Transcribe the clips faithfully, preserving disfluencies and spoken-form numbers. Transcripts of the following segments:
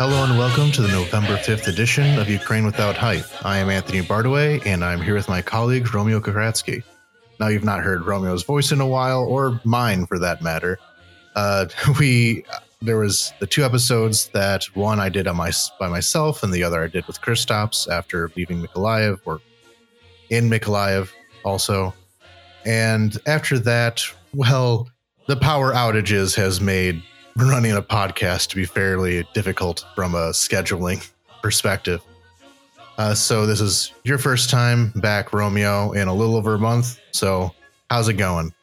Hello and welcome to the November fifth edition of Ukraine Without Hype. I am Anthony Bardaway, and I'm here with my colleague, Romeo Kokratsky. Now, you've not heard Romeo's voice in a while, or mine for that matter. Uh, we There was the two episodes that one I did on my, by myself, and the other I did with Kristaps after leaving Mykolaiv, or in Mykolaiv also. And after that, well, the power outages has made running a podcast to be fairly difficult from a scheduling perspective. Uh, so this is your first time back, Romeo, in a little over a month. So how's it going?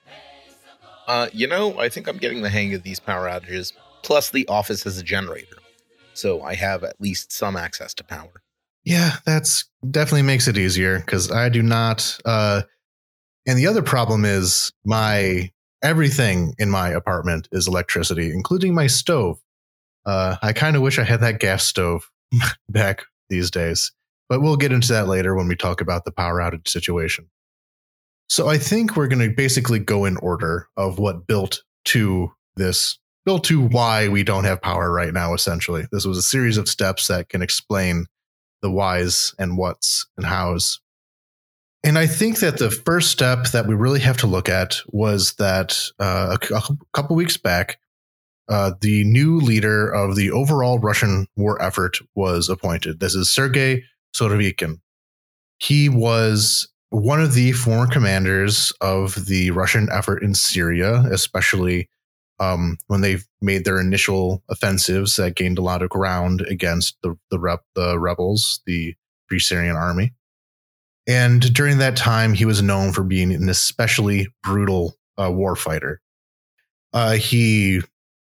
Uh, you know, I think I'm getting the hang of these power outages. Plus, the office has a generator, so I have at least some access to power. Yeah, that's definitely makes it easier because I do not. Uh, and the other problem is my everything in my apartment is electricity, including my stove. Uh, I kind of wish I had that gas stove back these days, but we'll get into that later when we talk about the power outage situation. So I think we're going to basically go in order of what built to this, built to why we don't have power right now, essentially. This was a series of steps that can explain the whys and whats and hows. And I think that the first step that we really have to look at was that uh, a, a couple weeks back, uh, the new leader of the overall Russian war effort was appointed. This is Sergei Surovikin. He was one of the former commanders of the Russian effort in Syria, especially um, when they made their initial offensives that gained a lot of ground against the the, rep, the rebels, the Free Syrian Army. And during that time, he was known for being an especially brutal uh, warfighter. Uh, he,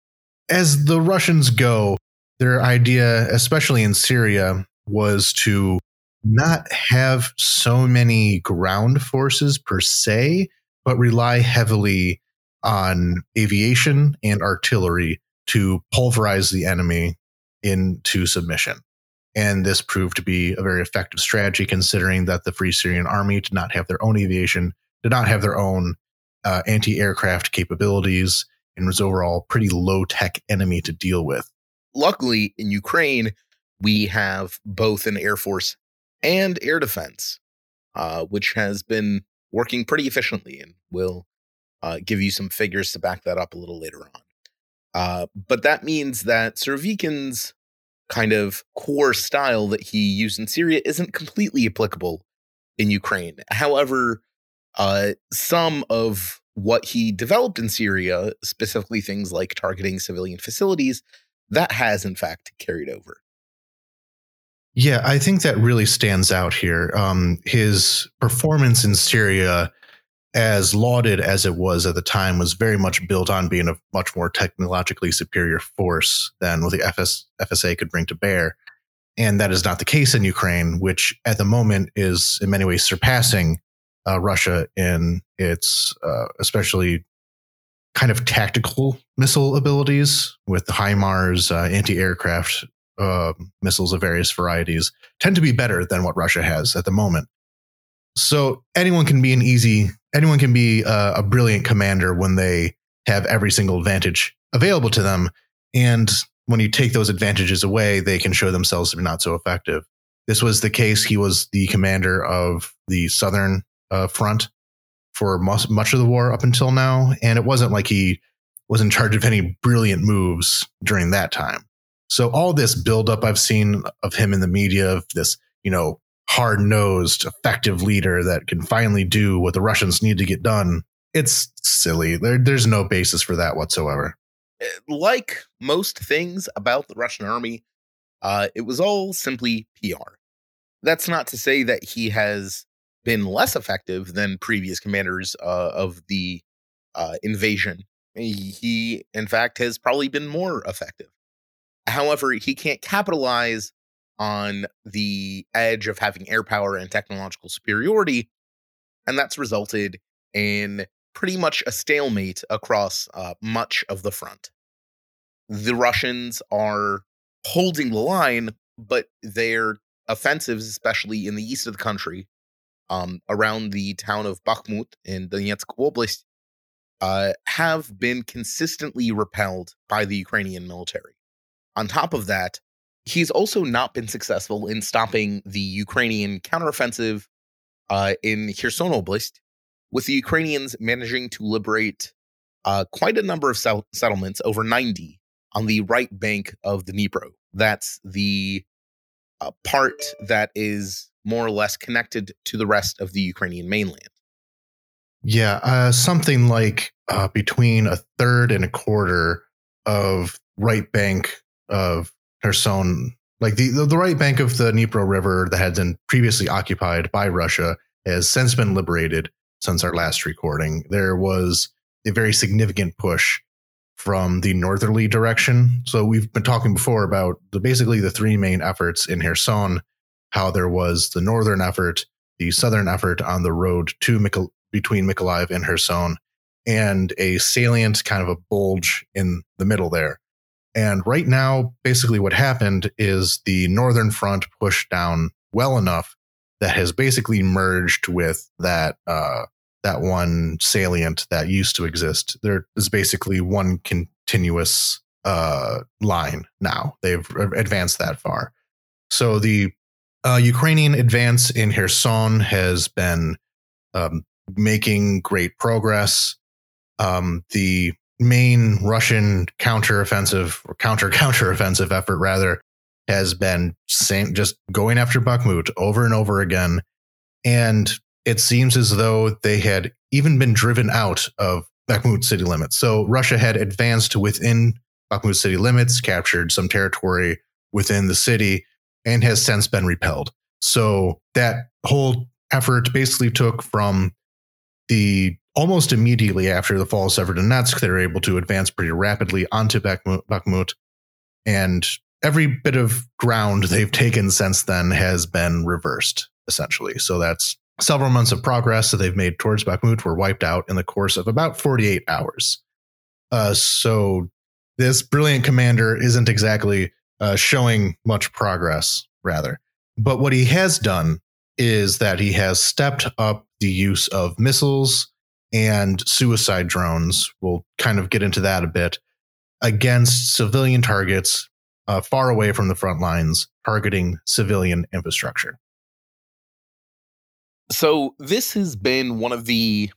as the Russians go, their idea, especially in Syria, was to not have so many ground forces per se, but rely heavily on aviation and artillery to pulverize the enemy into submission. And this proved to be a very effective strategy, considering that the Free Syrian Army did not have their own aviation, did not have their own uh, anti-aircraft capabilities, and was overall a pretty low-tech enemy to deal with. Luckily, in Ukraine, we have both an air force and air defense, uh, which has been working pretty efficiently, and we'll uh, give you some figures to back that up a little later on. Uh, but that means that Surovikin's kind of core style that he used in Syria isn't completely applicable in Ukraine. However, uh, some of what he developed in Syria, specifically things like targeting civilian facilities, that has in fact carried over. Yeah, I think that really stands out here. Um, his performance in Syria, as lauded as it was at the time, was very much built on being a much more technologically superior force than what the F S, F S A could bring to bear. And that is not the case in Ukraine, which at the moment is in many ways surpassing uh, Russia in its uh, especially kind of tactical missile abilities with the HIMARS, uh, anti-aircraft uh, missiles of various varieties, tend to be better than what Russia has at the moment. So anyone can be an easy, anyone can be a, a brilliant commander when they have every single advantage available to them. And when you take those advantages away, they can show themselves to be not so effective. This was the case. He was the commander of the Southern uh, Front for most, much of the war up until now. And it wasn't like he was in charge of any brilliant moves during that time. So all this buildup I've seen of him in the media, of this, you know, hard-nosed, effective leader that can finally do what the Russians need to get done, it's silly. There, there's no basis for that whatsoever. Like most things about the Russian army, uh, it was all simply P R. That's not to say that he has been less effective than previous commanders uh, of the uh, invasion. He, in fact, has probably been more effective. However, he can't capitalize on the edge of having air power and technological superiority, and that's resulted in pretty much a stalemate across uh, much of the front. The Russians are holding the line, but their offensives, especially in the east of the country, um, around the town of Bakhmut in Donetsk Oblast, uh, have been consistently repelled by the Ukrainian military. On top of that, He's also not been successful in stopping the Ukrainian counteroffensive uh, in Kherson Oblast, with the Ukrainians managing to liberate uh, quite a number of sell- settlements, over ninety, on the right bank of the Dnipro. That's the uh, part that is more or less connected to the rest of the Ukrainian mainland. Yeah, uh, something like uh, between a third and a quarter of right bank of Kherson, like the, the right bank of the Dnipro River that had been previously occupied by Russia, has since been liberated since our last recording. There was a very significant push from the northerly direction. So we've been talking before about the basically the three main efforts in Kherson, how there was the northern effort, the southern effort on the road to Myko- between Mykolaiv and Kherson, and a salient kind of a bulge in the middle there. And right now, basically what happened is the northern front pushed down well enough that has basically merged with that uh, that one salient that used to exist. There is basically one continuous uh, line now. They've advanced that far. So the uh, Ukrainian advance in Kherson has been um, making great progress. Um, the main Russian counteroffensive or counter counteroffensive effort, rather, has been same, just going after Bakhmut over and over again. And it seems as though they had even been driven out of Bakhmut city limits. So Russia had advanced within Bakhmut city limits, captured some territory within the city, and has since been repelled. So that whole effort basically took from the almost immediately after the fall of Severodonetsk, they were able to advance pretty rapidly onto Bakhmut, Bakhmut, and every bit of ground they've taken since then has been reversed, essentially. So that's several months of progress that they've made towards Bakhmut were wiped out in the course of about forty-eight hours. Uh, so this brilliant commander isn't exactly uh, showing much progress, rather. But what he has done is that he has stepped up the use of missiles and suicide drones. We'll kind of get into that a bit, against civilian targets uh, far away from the front lines, targeting civilian infrastructure. So this has been one of the,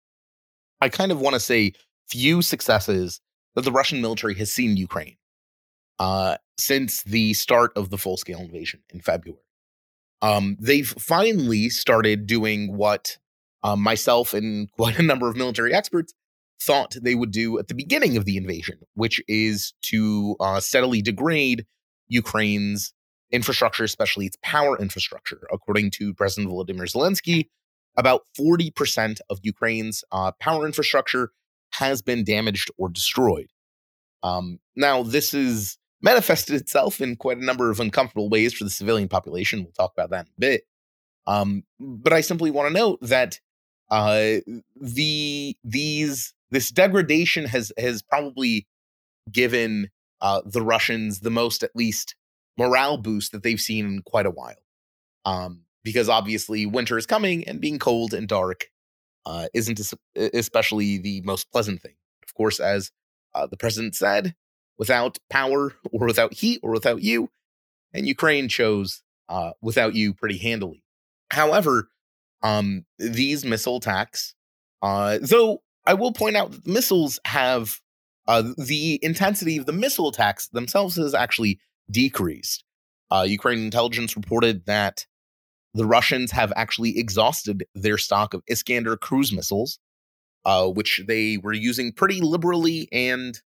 I kind of want to say, few successes that the Russian military has seen in Ukraine uh, since the start of the full-scale invasion in February. Um, they've finally started doing what um, myself and quite a number of military experts thought they would do at the beginning of the invasion, which is to uh, steadily degrade Ukraine's infrastructure, especially its power infrastructure. According to President Volodymyr Zelensky, about forty percent of Ukraine's uh, power infrastructure has been damaged or destroyed. Um, now, this is manifested itself in quite a number of uncomfortable ways for the civilian population. We'll talk about that in a bit. Um, but I simply want to note that uh, the these this degradation has has probably given uh, the Russians the most, at least, morale boost that they've seen in quite a while. Um, because obviously winter is coming, and being cold and dark uh, isn't especially the most pleasant thing. Of course, as uh, the president said, without power or without heat or without you, and Ukraine chose uh, without you pretty handily. However, um, these missile attacks, uh, though I will point out that the missiles have, uh, the intensity of the missile attacks themselves has actually decreased. Uh, Ukrainian intelligence reported that the Russians have actually exhausted their stock of Iskander cruise missiles, uh, which they were using pretty liberally and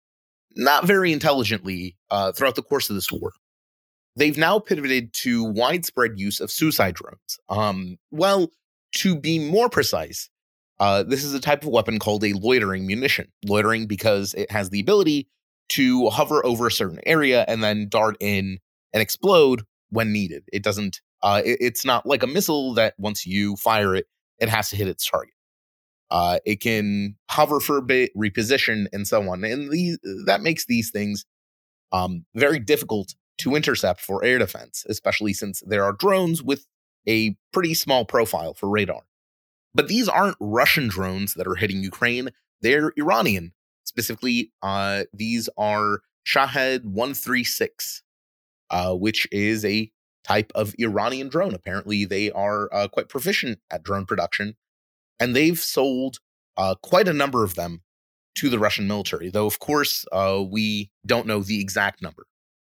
not very intelligently uh, throughout the course of this war. They've now pivoted to widespread use of suicide drones. Um, well, to be more precise, uh, this is a type of weapon called a loitering munition. Loitering because it has the ability to hover over a certain area and then dart in and explode when needed. It doesn't, uh, it, it's not like a missile that once you fire it, it has to hit its target. Uh, it can hover for a bit, reposition, and so on. And these, that makes these things um, very difficult to intercept for air defense, especially since there are drones with a pretty small profile for radar. But these aren't Russian drones that are hitting Ukraine. They're Iranian. Specifically, uh, these are Shahed one thirty-six uh, which is a type of Iranian drone. Apparently, they are uh, quite proficient at drone production, and they've sold uh, quite a number of them to the Russian military, though, of course, uh, we don't know the exact number.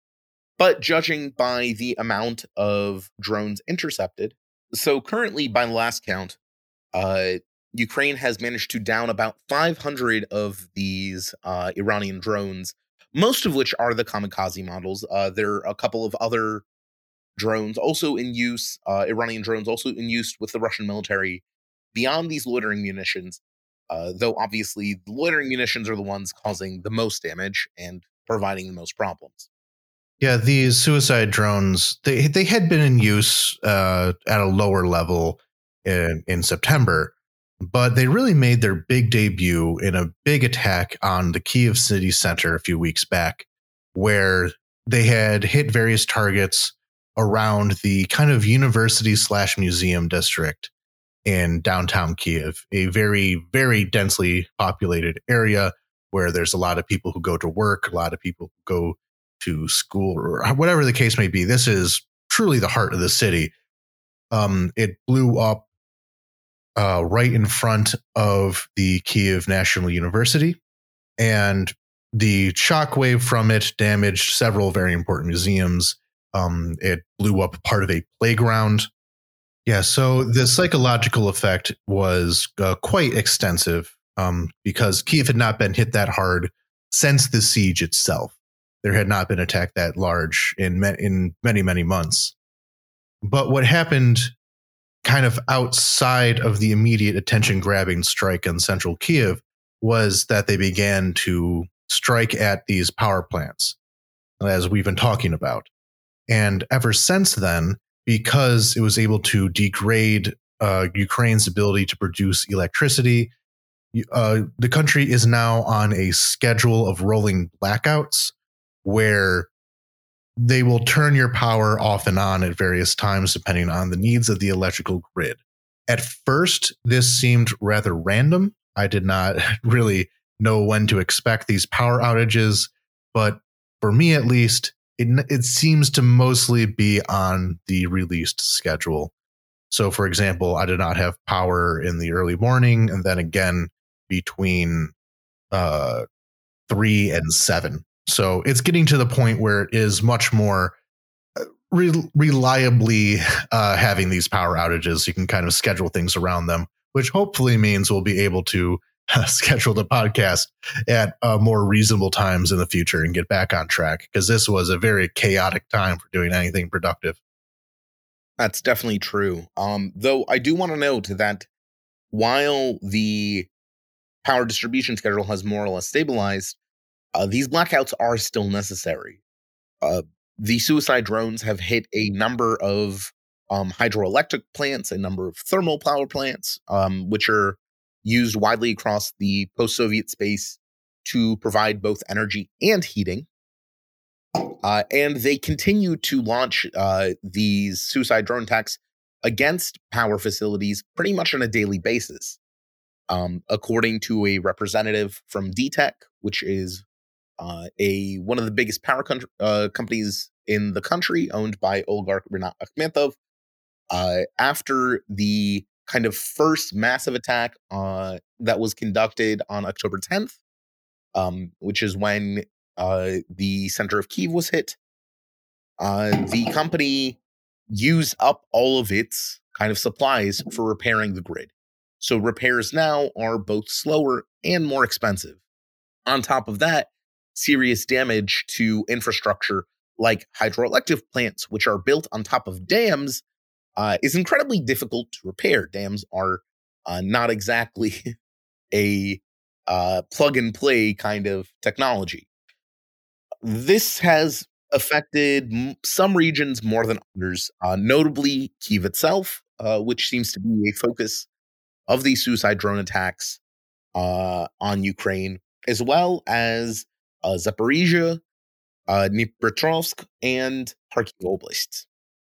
But judging by the amount of drones intercepted, so currently, by the last count, uh, Ukraine has managed to down about five hundred of these uh, Iranian drones, most of which are the kamikaze models. Uh, there are a couple of other drones also in use, uh, Iranian drones also in use with the Russian military beyond these loitering munitions, uh, though obviously the loitering munitions are the ones causing the most damage and providing the most problems. Yeah, these suicide drones, they they had been in use uh, at a lower level in, in September, but they really made their big debut in a big attack on the Kyiv city center a few weeks back, where they had hit various targets around the kind of university slash museum district in downtown Kyiv, a very, very densely populated area where there's a lot of people who go to work, a lot of people who go to school, or whatever the case may be. This is truly the heart of the city. Um, it blew up uh, right in front of the Kyiv National University, and the shockwave from it damaged several very important museums. Um, it blew up part of a playground. Yeah, so the psychological effect was uh, quite extensive um, because Kyiv had not been hit that hard since the siege itself. There had not been attacked that large in ma- in many, many months. But what happened kind of outside of the immediate attention-grabbing strike in central Kyiv was that they began to strike at these power plants, as we've been talking about. And ever since then, because it was able to degrade uh, Ukraine's ability to produce electricity, uh, the country is now on a schedule of rolling blackouts where they will turn your power off and on at various times depending on the needs of the electrical grid. At first, this seemed rather random. I did not really know when to expect these power outages, but for me at least, it, it seems to mostly be on the released schedule. So, for example, I did not have power in the early morning and then again between uh, three and seven. So it's getting to the point where it is much more re- reliably uh, having these power outages. You can kind of schedule things around them, which hopefully means we'll be able to uh, schedule the podcast at uh, more reasonable times in the future and get back on track, because this was a very chaotic time for doing anything productive. That's definitely true. Um, though I do want to note that while the power distribution schedule has more or less stabilized, Uh, these blackouts are still necessary. Uh, the suicide drones have hit a number of um, hydroelectric plants, a number of thermal power plants, um, which are used widely across the post-Soviet space to provide both energy and heating. Uh, and they continue to launch uh, these suicide drone attacks against power facilities pretty much on a daily basis. Um, according to a representative from D TEC, which is Uh, a one of the biggest power con- uh, companies in the country, owned by oligarch Rinat Akhmetov. Uh, after the kind of first massive attack uh, that was conducted on October tenth, um, which is when uh, the center of Kyiv was hit, uh, the company used up all of its kind of supplies for repairing the grid. So repairs now are both slower and more expensive. On top of that, serious damage to infrastructure like hydroelectric plants, which are built on top of dams, uh, is incredibly difficult to repair. Dams are uh, not exactly a uh, plug and play kind of technology. This has affected m- some regions more than others, uh, notably Kyiv itself, uh, which seems to be a focus of these suicide drone attacks uh, on Ukraine, as well as uh, Zaporizhia, uh, Dnipropetrovsk, and Kharkiv Oblast.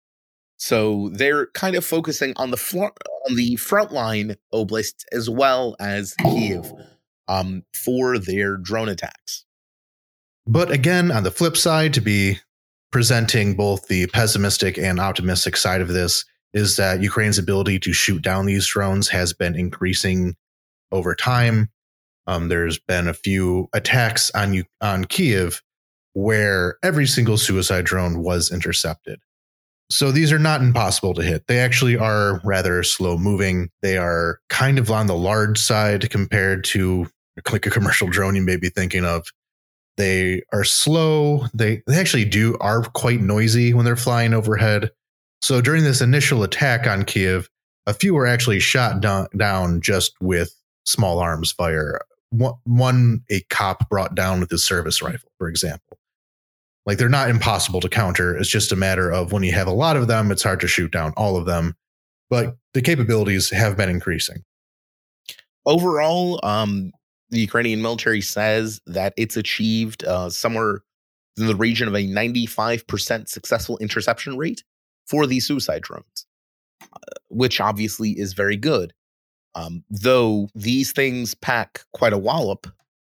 So they're kind of focusing on the front, on the frontline oblasts as well as Kyiv um, for their drone attacks. But again, on the flip side, to be presenting both the pessimistic and optimistic side of this is that Ukraine's ability to shoot down these drones has been increasing over time. Um, there's been a few attacks on on Kyiv where every single suicide drone was intercepted. So these are not impossible to hit. They actually are rather slow moving. They are kind of on the large side compared to like a commercial drone you may be thinking of. They are slow. They, they actually do are quite noisy when they're flying overhead. So during this initial attack on Kyiv, a few were actually shot down, down just with small arms fire. One, one a cop brought down with his service rifle, for example. Like, they're not impossible to counter. It's just a matter of when you have a lot of them, it's hard to shoot down all of them. But the capabilities have been increasing. Overall, um, the Ukrainian military says that it's achieved uh, somewhere in the region of a ninety-five percent successful interception rate for these suicide drones, uh, which obviously is very good. Um, though these things pack quite a wallop,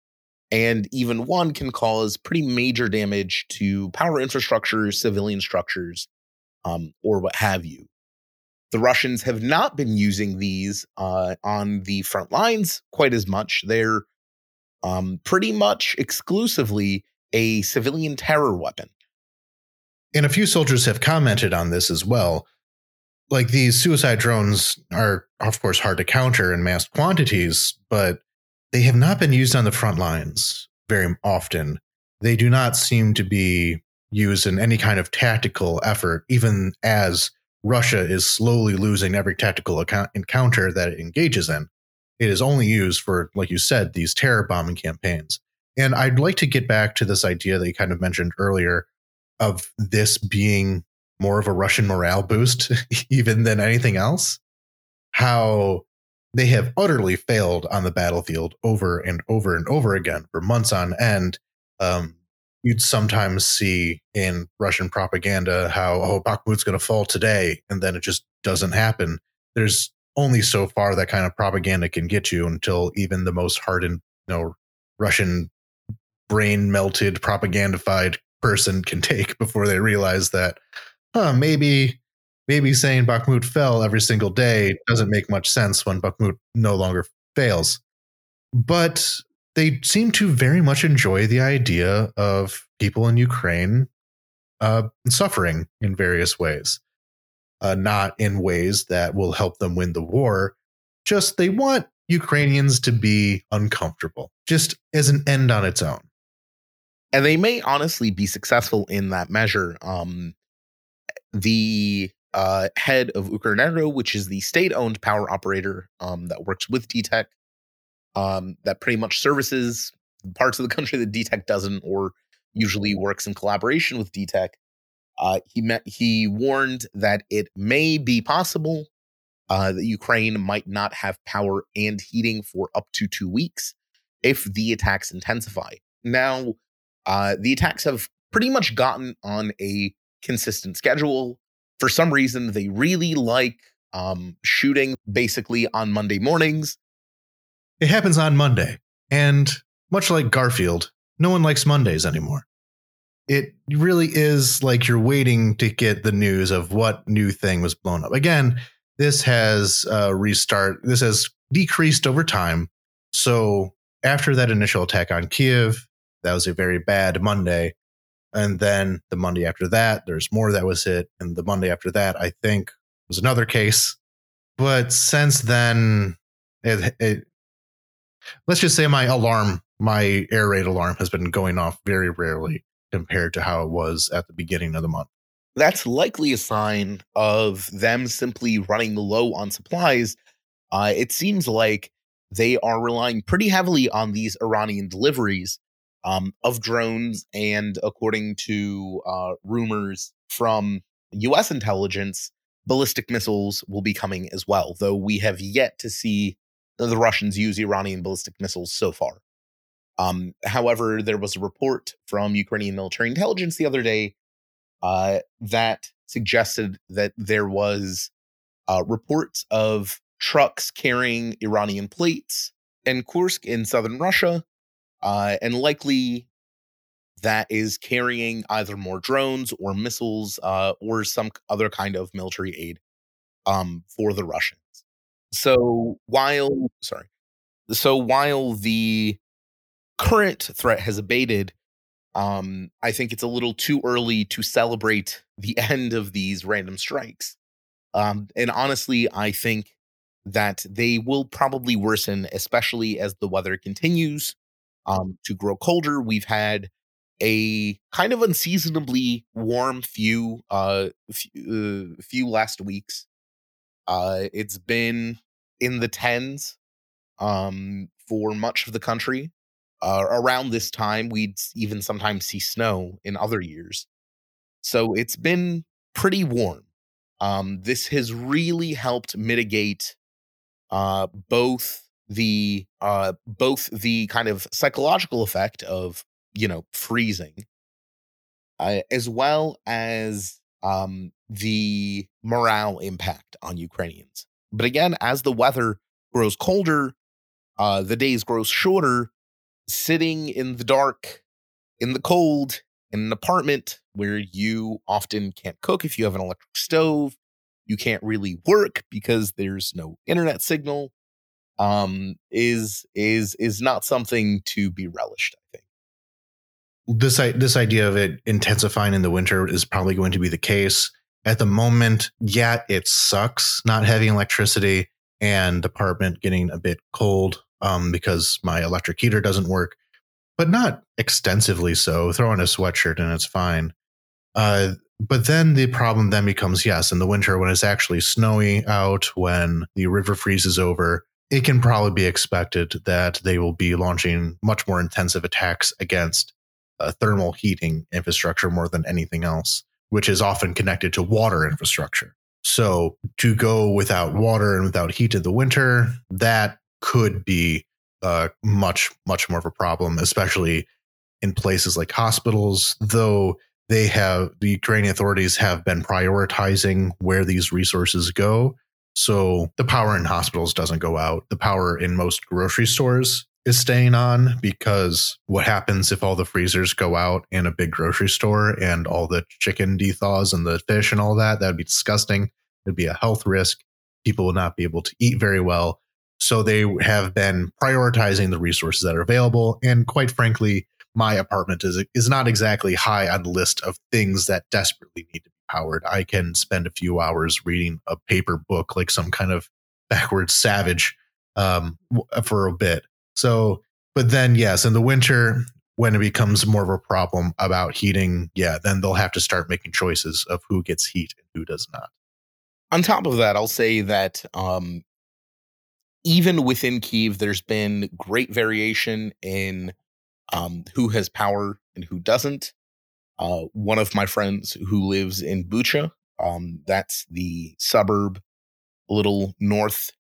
and even one can cause pretty major damage to power infrastructure, civilian structures, um, or what have you. The Russians have not been using these uh, on the front lines quite as much. They're um, pretty much exclusively a civilian terror weapon. And a few soldiers have commented on this as well. Like, these suicide drones are, of course, hard to counter in mass quantities, but they have not been used on the front lines very often. They do not seem to be used in any kind of tactical effort, even as Russia is slowly losing every tactical account- encounter that it engages in. It is only used for, like you said, these terror bombing campaigns. And I'd like to get back to this idea that you kind of mentioned earlier of this being more of a Russian morale boost, even than anything else. How they have utterly failed on the battlefield over and over and over again for months on end. Um, you'd sometimes see in Russian propaganda how, oh, Bakhmut's going to fall today, and then it just doesn't happen. There's only so far that kind of propaganda can get you until even the most hardened, you know, Russian brain-melted, propagandified person can take before they realize that, huh, maybe... Maybe saying Bakhmut fell every single day doesn't make much sense when Bakhmut no longer fails. But they seem to very much enjoy the idea of people in Ukraine uh, suffering in various ways. Uh, not in ways that will help them win the war. Just they want Ukrainians to be uncomfortable, just as an end on its own. And they may honestly be successful in that measure. Um, the... Uh, head of Ukrenergo, which is the state-owned power operator um, that works with D TEK, um, that pretty much services parts of the country that D TEK doesn't, or usually works in collaboration with D TEK. Uh, he met, he warned that it may be possible uh, that Ukraine might not have power and heating for up to two weeks if the attacks intensify. Now, uh, the attacks have pretty much gotten on a consistent schedule. For some reason, they really like um, shooting basically on Monday mornings. It happens on Monday. And much like Garfield, no one likes Mondays anymore. It really is like you're waiting to get the news of what new thing was blown up. Again, this has uh, restart. This has decreased over time. So after that initial attack on Kyiv, that was a very bad Monday. And then the Monday after that, there's more that was hit. And the Monday after that, I think, was another case. But since then, it, it, let's just say my alarm, my air raid alarm has been going off very rarely compared to how it was at the beginning of the month. That's likely a sign of them simply running low on supplies. Uh, it seems like they are relying pretty heavily on these Iranian deliveries Um, of drones, and according to uh, rumors from U S intelligence, ballistic missiles will be coming as well, though we have yet to see the Russians use Iranian ballistic missiles so far. Um, however, there was a report from Ukrainian military intelligence the other day uh, that suggested that there was uh, reports of trucks carrying Iranian plates in Kursk in southern Russia. Uh, and likely that is carrying either more drones or missiles uh, or some other kind of military aid um, for the Russians. So while sorry, so while the current threat has abated, um, I think it's a little too early to celebrate the end of these random strikes. Um, and honestly, I think that they will probably worsen, especially as the weather continues um, to grow colder. We've had a kind of unseasonably warm few uh, few, uh, few last weeks. Uh, it's been in the tens um, for much of the country. Uh, around this time, we'd s- even sometimes see snow in other years. So it's been pretty warm. Um, this has really helped mitigate uh, both the uh, both the kind of psychological effect of you know freezing, uh, as well as um, the morale impact on Ukrainians. But again, as the weather grows colder, uh, the days grow shorter. Sitting in the dark, in the cold, in an apartment where you often can't cook if you have an electric stove, you can't really work because there's no internet signal, um, is is is not something to be relished, I think. This i- this idea of it intensifying in the winter is probably going to be the case. At the moment, yeah, it sucks not having electricity and the apartment getting a bit cold um, because my electric heater doesn't work, but not extensively so. Throw on a sweatshirt and it's fine. Uh, but then the problem then becomes, yes, in the winter when it's actually snowy out, when the river freezes over, it can probably be expected that they will be launching much more intensive attacks against uh, thermal heating infrastructure more than anything else, which is often connected to water infrastructure. So to go without water and without heat in the winter, that could be uh, much, much more of a problem, especially in places like hospitals, though they have the Ukrainian authorities have been prioritizing where these resources go. So the power in hospitals doesn't go out. The power in most grocery stores is staying on, because what happens if all the freezers go out in a big grocery store and all the chicken dethaws and the fish and all that? That would be disgusting. It'd be a health risk. People will not be able to eat very well. So they have been prioritizing the resources that are available. And quite frankly, my apartment is is not exactly high on the list of things that desperately need to be powered. I can spend a few hours reading a paper book like some kind of backwards savage um, for a bit. So, but then yes, in the winter, when it becomes more of a problem about heating, yeah, then they'll have to start making choices of who gets heat and who does not. On top of that, I'll say that um, even within Kyiv, there's been great variation in um, who has power and who doesn't. Uh, one of my friends who lives in Bucha, um, that's the suburb a little northeast,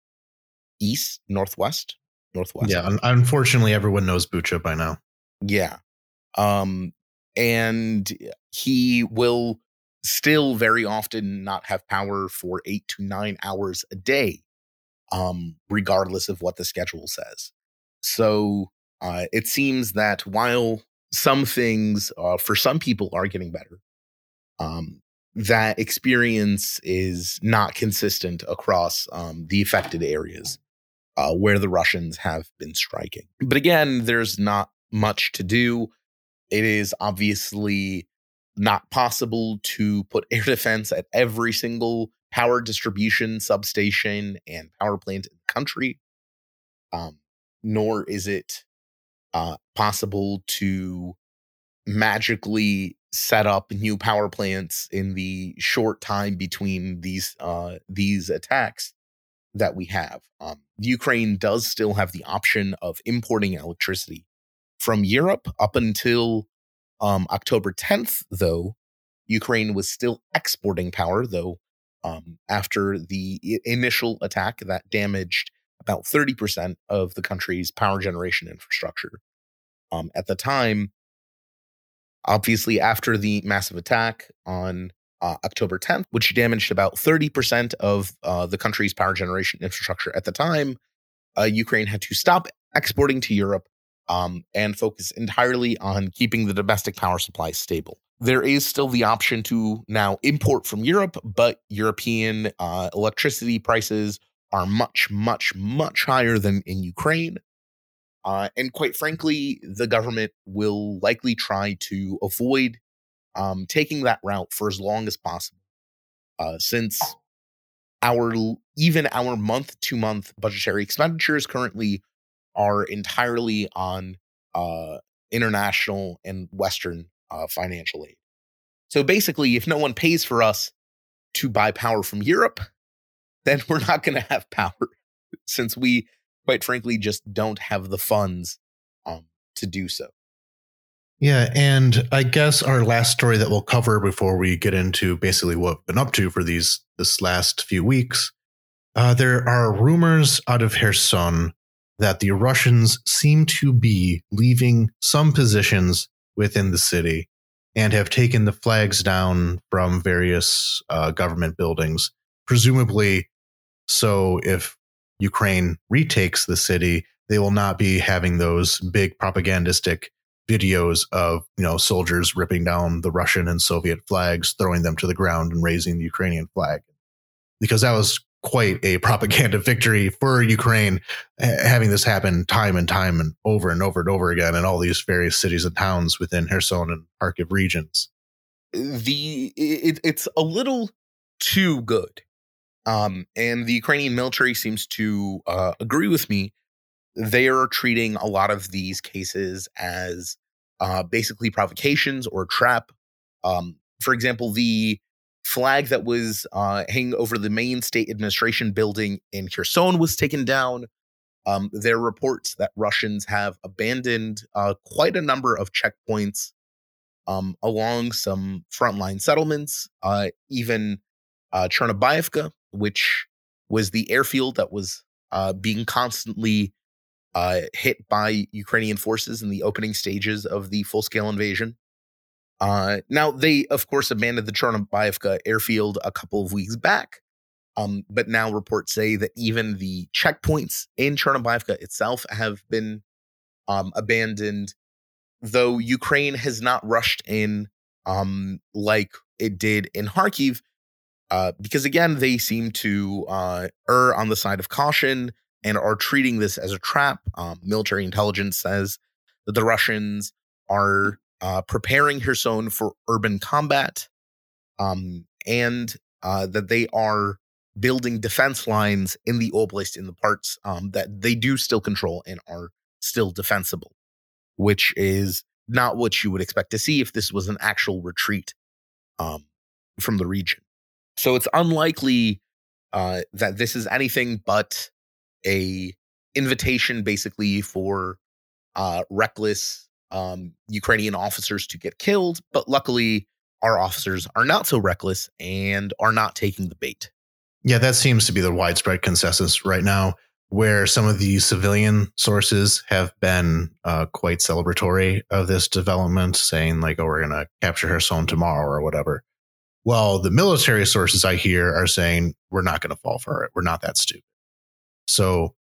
northwest, northwest. Yeah, un- unfortunately, everyone knows Bucha by now. Yeah. Um, and he will still very often not have power for eight to nine hours a day, um, regardless of what the schedule says. So uh, it seems that while some things uh, for some people are getting better, um, that experience is not consistent across um, the affected areas uh, where the Russians have been striking. But again, there's not much to do. It is obviously not possible to put air defense at every single power distribution substation and power plant in the country, um, nor is it uh, possible to magically set up new power plants in the short time between these uh, these attacks that we have. Um, Ukraine does still have the option of importing electricity from Europe up until um, October tenth, though. Ukraine was still exporting power, though, um, after the I- initial attack that damaged about thirty percent of the country's power generation infrastructure. Um, at the time, obviously, after the massive attack on uh, October tenth, which damaged about thirty percent of uh, the country's power generation infrastructure at the time, uh, Ukraine had to stop exporting to Europe um, and focus entirely on keeping the domestic power supply stable. There is still the option to now import from Europe, but European uh, electricity prices are much, much, much higher than in Ukraine. Uh, and quite frankly, the government will likely try to avoid um, taking that route for as long as possible, uh, since our even our month-to-month budgetary expenditures currently are entirely on uh, international and Western uh, financial aid. So basically, if no one pays for us to buy power from Europe, then we're not going to have power, since we, quite frankly, just don't have the funds um, to do so. Yeah, and I guess our last story that we'll cover before we get into basically what we've been up to for these this last few weeks, uh, there are rumors out of Kherson that the Russians seem to be leaving some positions within the city and have taken the flags down from various uh, government buildings, presumably so if Ukraine retakes the city, they will not be having those big propagandistic videos of, you know, soldiers ripping down the Russian and Soviet flags, throwing them to the ground and raising the Ukrainian flag, because that was quite a propaganda victory for Ukraine, having this happen time and time and over and over and over again in all these various cities and towns within Kherson and Kharkiv regions. The it, it's a little too good, um, and the Ukrainian military seems to uh, agree with me. They are treating a lot of these cases as uh, basically provocations or trap. Um, for example, the flag that was uh, hanging over the main state administration building in Kherson was taken down. Um, there are reports that Russians have abandoned uh, quite a number of checkpoints um, along some frontline settlements, uh, even uh, Chernobyevka, which was the airfield that was uh, being constantly uh, hit by Ukrainian forces in the opening stages of the full-scale invasion. Uh, now, they, of course, abandoned the Chernobyevka airfield a couple of weeks back, um, but now reports say that even the checkpoints in Chernobyevka itself have been um, abandoned, though Ukraine has not rushed in um, like it did in Kharkiv, uh, because, again, they seem to uh, err on the side of caution and are treating this as a trap. Um, military intelligence says that the Russians are Uh, preparing Kherson for urban combat, um, and uh, that they are building defense lines in the oblast, in the parts um, that they do still control and are still defensible, which is not what you would expect to see if this was an actual retreat um, from the region. So it's unlikely uh, that this is anything but a invitation, basically, for uh, reckless Um, Ukrainian officers to get killed, but luckily our officers are not so reckless and are not taking the bait. Yeah, that seems to be the widespread consensus right now, where some of the civilian sources have been uh, quite celebratory of this development, saying like, oh, we're going to capture Kherson tomorrow or whatever. Well, the military sources I hear are saying we're not going to fall for it. We're not that stupid. So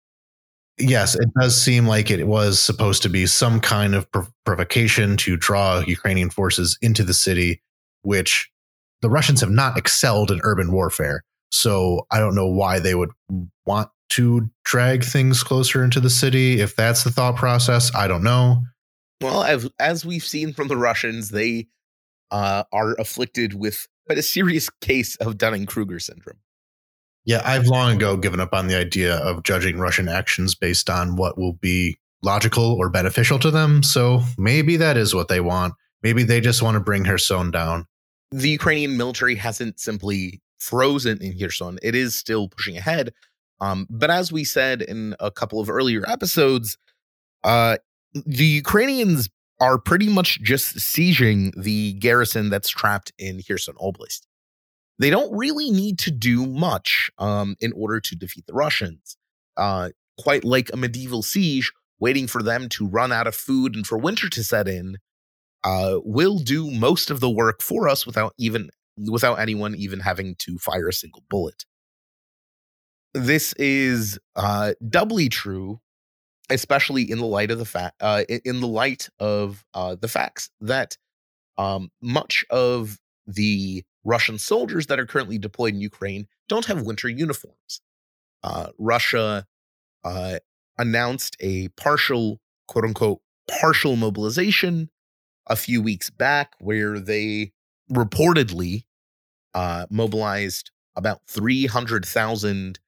yes, it does seem like it was supposed to be some kind of prov- provocation to draw Ukrainian forces into the city, which the Russians have not excelled in urban warfare. So I don't know why they would want to drag things closer into the city. If that's the thought process, I don't know. Well, as, as we've seen from the Russians, they uh, are afflicted with quite a serious case of Dunning-Kruger syndrome. Yeah, I've long ago given up on the idea of judging Russian actions based on what will be logical or beneficial to them. So maybe that is what they want. Maybe they just want to bring Kherson down. The Ukrainian military hasn't simply frozen in Kherson. It is still pushing ahead. Um, but as we said in a couple of earlier episodes, uh, the Ukrainians are pretty much just sieging the garrison that's trapped in Kherson Oblast. They don't really need to do much um, in order to defeat the Russians. Uh, quite like a medieval siege, waiting for them to run out of food and for winter to set in, uh, will do most of the work for us without even without anyone even having to fire a single bullet. This is uh, doubly true especially in the light of the fact, uh, in the light of uh, the facts that um, much of the Russian soldiers that are currently deployed in Ukraine don't have winter uniforms. Uh, Russia uh, announced a partial, quote unquote, partial mobilization a few weeks back, where they reportedly uh, mobilized about three hundred thousand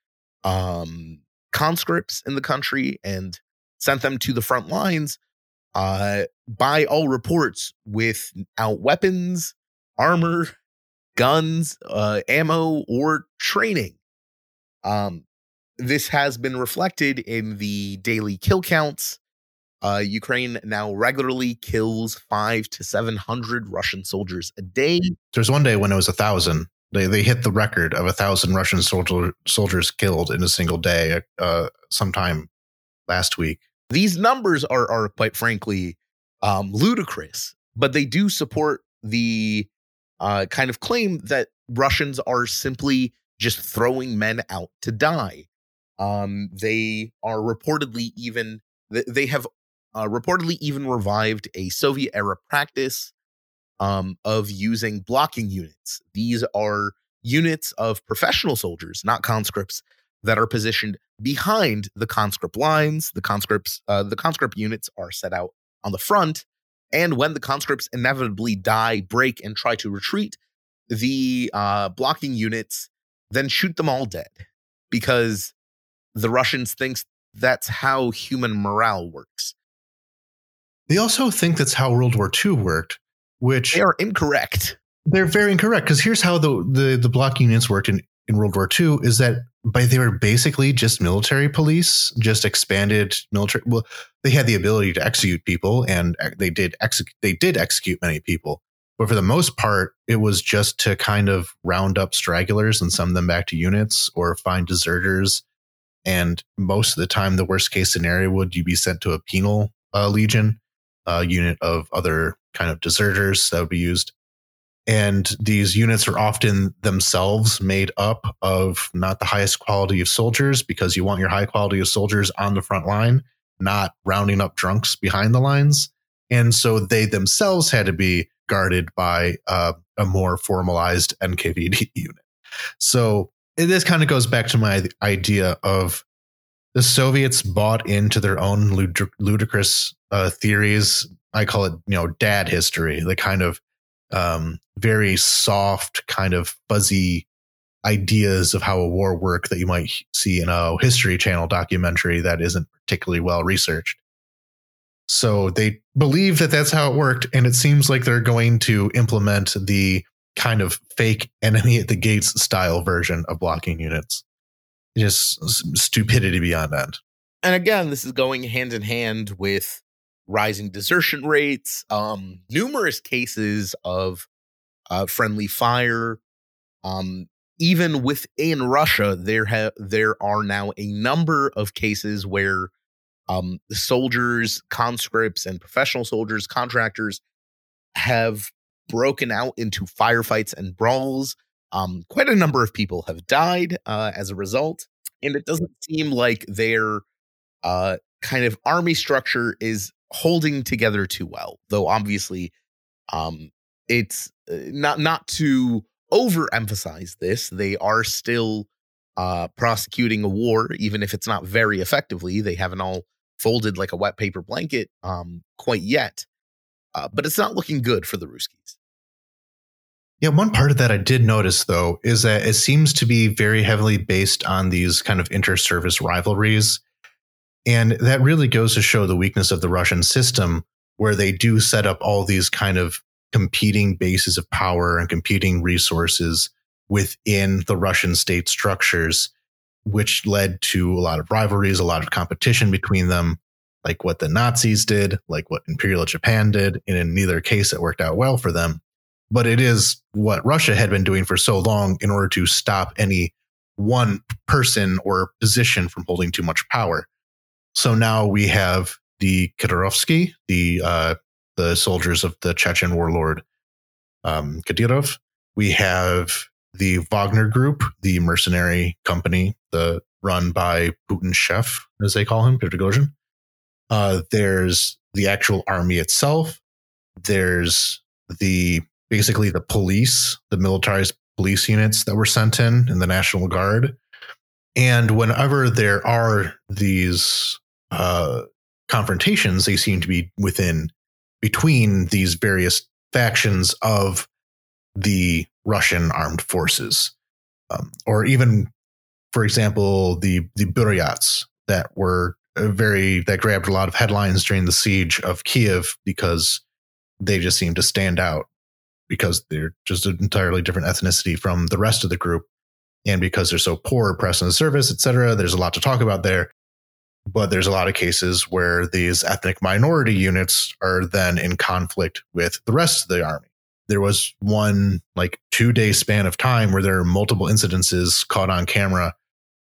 um, conscripts in the country and sent them to the front lines, uh, by all reports, without weapons, armor, guns, uh, ammo, or training. Um, this has been reflected in the daily kill counts. Uh, Ukraine now regularly kills five to seven hundred Russian soldiers a day. There's one day when it was a thousand. They they hit the record of a thousand Russian soldier, soldiers killed in a single day, uh, sometime last week. These numbers are are quite frankly um, ludicrous, but they do support the uh, kind of claim that Russians are simply just throwing men out to die. Um, they are reportedly even they have uh, reportedly even revived a Soviet era practice um, of using blocking units. These are units of professional soldiers, not conscripts, that are positioned behind the conscript lines. The conscripts, uh, the conscript units are set out on the front, and when the conscripts inevitably die, break, and try to retreat, the uh, blocking units then shoot them all dead, because the Russians think that's how human morale works. They also think that's how World War Two worked, which they are incorrect. They're very incorrect, because here's how the, the, the block units worked in, in World War Two is that by they were basically just military police, just expanded military. Well, they had the ability to execute people, and they did execute. They did execute many people, but for the most part, it was just to kind of round up stragglers and send them back to units or find deserters. And most of the time, the worst case scenario would you be sent to a penal uh, legion, a unit of other kind of deserters that would be used. And these units are often themselves made up of not the highest quality of soldiers, because you want your high quality of soldiers on the front line, not rounding up drunks behind the lines. And so they themselves had to be guarded by uh, a more formalized N K V D unit. So this kind of goes back to my idea of the Soviets bought into their own lud- ludicrous uh, theories. I call it, you know, dad history, the kind of um, very soft, kind of fuzzy ideas of how a war worked that you might see in a History Channel documentary that isn't particularly well researched. So they believe that that's how it worked, and it seems like they're going to implement the kind of fake enemy at the gates style version of blocking units. Just stupidity beyond that. And again, this is going hand in hand with rising desertion rates, um, numerous cases of uh, friendly fire. Um, even within Russia, there ha- there are now a number of cases where um, soldiers, conscripts, and professional soldiers, contractors have broken out into firefights and brawls. Um, quite a number of people have died uh, as a result, and it doesn't seem like their uh, kind of army structure is holding together too well. Though obviously, um, it's not not to overemphasize this. They are still uh, prosecuting a war, even if it's not very effectively. They haven't all folded like a wet paper blanket um, quite yet, uh, but it's not looking good for the Ruskies. Yeah, one part of that I did notice, though, is that it seems to be very heavily based on these kind of inter-service rivalries. And that really goes to show the weakness of the Russian system, where they do set up all these kind of competing bases of power and competing resources within the Russian state structures, which led to a lot of rivalries, a lot of competition between them, like what the Nazis did, like what Imperial Japan did. And in neither case, it worked out well for them. But it is what Russia had been doing for so long in order to stop any one person or position from holding too much power. So now we have the Kadyrovsky, the uh, the soldiers of the Chechen warlord um, Kadyrov. We have the Wagner Group, the mercenary company, the run by Putin's chef, as they call him, Prigozhin. Uh, there's the actual army itself. There's the basically the police, the militarized police units that were sent in in the National Guard. And whenever there are these uh, confrontations, they seem to be within between these various factions of the Russian armed forces, um, or even, for example, the the Buryats that were very that grabbed a lot of headlines during the siege of Kiev because they just seem to stand out because they're just an entirely different ethnicity from the rest of the group. And because they're so poor, pressed in the service, et cetera, there's a lot to talk about there. But there's a lot of cases where these ethnic minority units are then in conflict with the rest of the army. There was one like two day span of time where there are multiple incidences caught on camera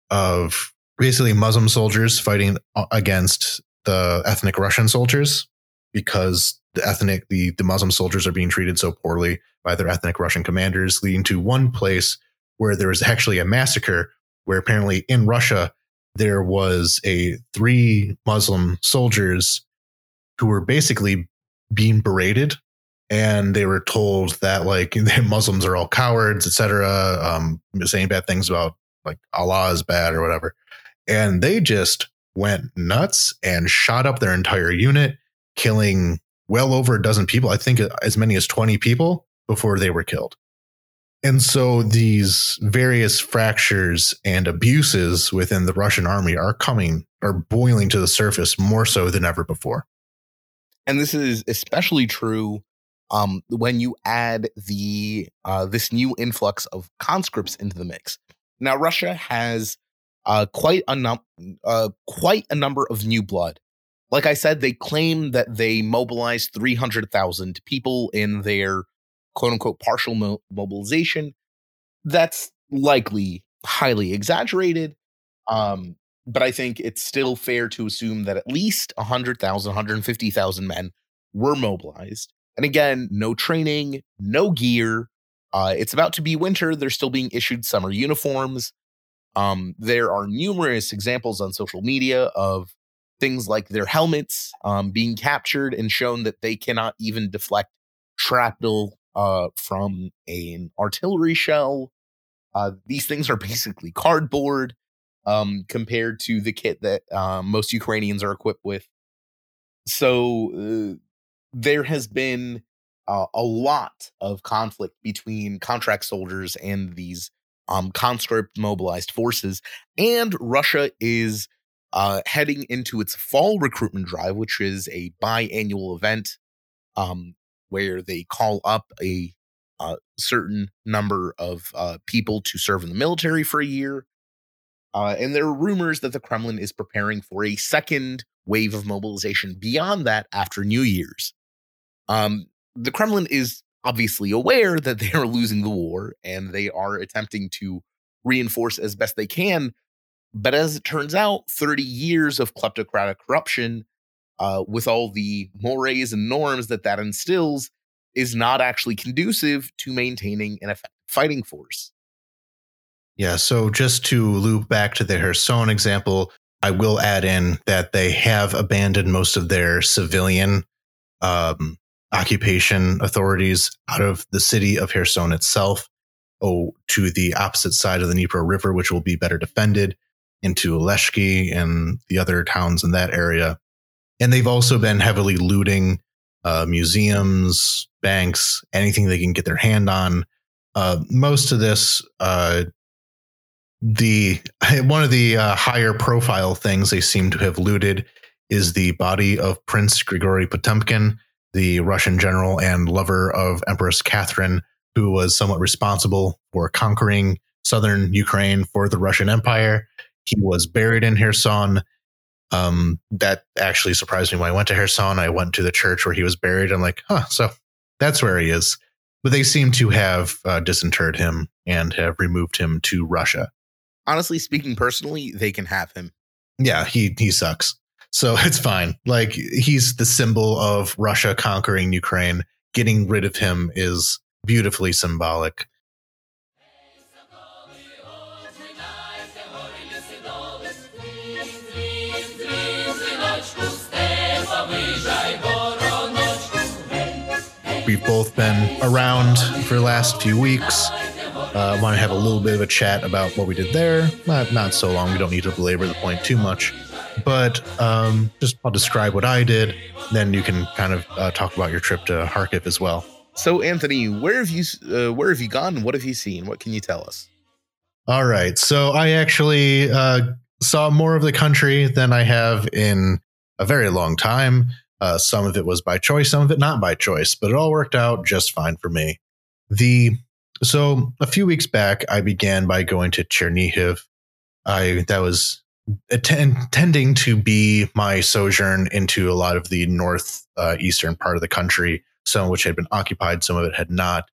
of basically Muslim soldiers fighting against the ethnic Russian soldiers because the ethnic, the, the Muslim soldiers are being treated so poorly by their ethnic Russian commanders, leading to one place where there was actually a massacre where apparently in Russia, there was a three Muslim soldiers who were basically being berated, and they were told that like Muslims are all cowards, et cetera, um, saying bad things about like Allah is bad or whatever. And they just went nuts and shot up their entire unit, killing well over a dozen people. I think as many as twenty people before they were killed. And so these various fractures and abuses within the Russian army are coming, are boiling to the surface more so than ever before. And this is especially true um, when you add the uh, this new influx of conscripts into the mix. Now, Russia has uh, quite a num- uh, quite a number of new blood. Like I said, they claim that they mobilized three hundred thousand people in their quote unquote partial mo- mobilization. That's likely highly exaggerated. Um, but I think it's still fair to assume that at least one hundred thousand, one hundred fifty thousand men were mobilized. And again, no training, no gear. Uh, it's about to be winter. They're still being issued summer uniforms. Um, there are numerous examples on social media of things like their helmets um, being captured and shown that they cannot even deflect shrapnel uh, from an artillery shell. Uh, these things are basically cardboard um, compared to the kit that uh, most Ukrainians are equipped with. So uh, there has been uh, a lot of conflict between contract soldiers and these um, conscript mobilized forces. And Russia is uh, heading into its fall recruitment drive, which is a biannual event um, where they call up a uh, certain number of uh, people to serve in the military for a year. Uh, and there are rumors that the Kremlin is preparing for a second wave of mobilization beyond that after New Year's. Um, the Kremlin is obviously aware that they are losing the war and they are attempting to reinforce as best they can. But as it turns out, thirty years of kleptocratic corruption, uh, with all the mores and norms that that instills, is not actually conducive to maintaining an effective fighting force. Yeah, so just to loop back to the Kherson example, I will add in that they have abandoned most of their civilian um, occupation authorities out of the city of Kherson itself, oh, to the opposite side of the Dnipro River, which will be better defended, into Leshki and the other towns in that area. And they've also been heavily looting uh, museums, banks, anything they can get their hand on. Uh, most of this, uh, the one of the uh, higher profile things they seem to have looted is the body of Prince Grigory Potemkin, the Russian general and lover of Empress Catherine, who was somewhat responsible for conquering southern Ukraine for the Russian Empire. He was buried in Kherson. Um, that actually surprised me when I went to Kherson. I went to the church where he was buried. I'm like, huh, so that's where he is. But they seem to have uh, disinterred him and have removed him to Russia. Honestly speaking, personally, they can have him. Yeah, he he sucks. So it's fine. Like, he's the symbol of Russia conquering Ukraine. Getting rid of him is beautifully symbolic. Stay. we've both been around for the last few weeks. Uh, I want to have a little bit of a chat about what we did there. Not, not so long. We don't need to belabor the point too much. But um, just I'll describe what I did. Then you can kind of uh, talk about your trip to Kharkiv as well. So, Anthony, where have you uh, where have you gone? What have you seen? What can you tell us? All right. So I actually uh, saw more of the country than I have in a very long time. Uh, some of it was by choice, some of it not by choice, but it all worked out just fine for me. The so a few weeks back, I began by going to Chernihiv. I that was intending to be my sojourn into a lot of the north uh, eastern part of the country, some of which had been occupied, some of it had not.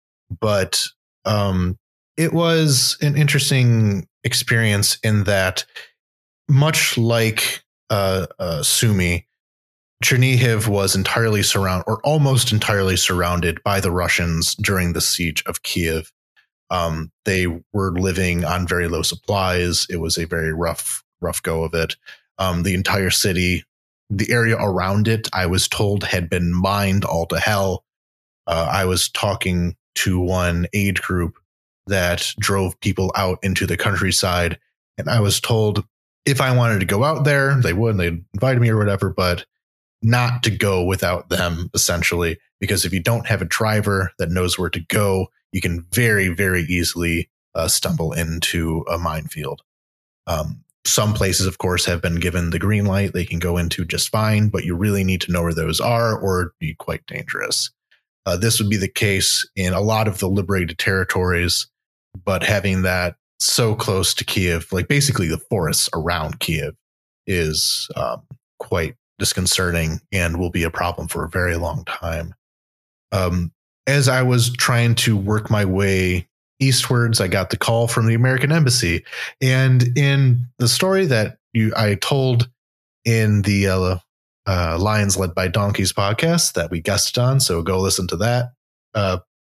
But um, it was an interesting experience in that, much like uh, uh, Sumy, Chernihiv was entirely surrounded, or almost entirely surrounded, by the Russians during the siege of Kiev. Um, they were living on very low supplies. It was a very rough, rough go of it. Um, the entire city, the area around it, I was told, had been mined all to hell. Uh, I was talking to one aid group that drove people out into the countryside, and I was told if I wanted to go out there, they would. They invited me or whatever, but not to go without them, essentially, because if you don't have a driver that knows where to go, you can very, very easily uh, stumble into a minefield. Um, some places, of course, have been given the green light. They can go into just fine, but you really need to know where those are or it'd be quite dangerous. Uh, this would be the case in a lot of the liberated territories, but having that so close to Kiev, like basically the forests around Kiev, is um, quite disconcerting and will be a problem for a very long time. Um, as I was trying to work my way eastwards, I got the call from the American Embassy. And in the story that you I told in the uh, uh, Lions Led by Donkeys podcast that we guested on, so go listen to that. Uh,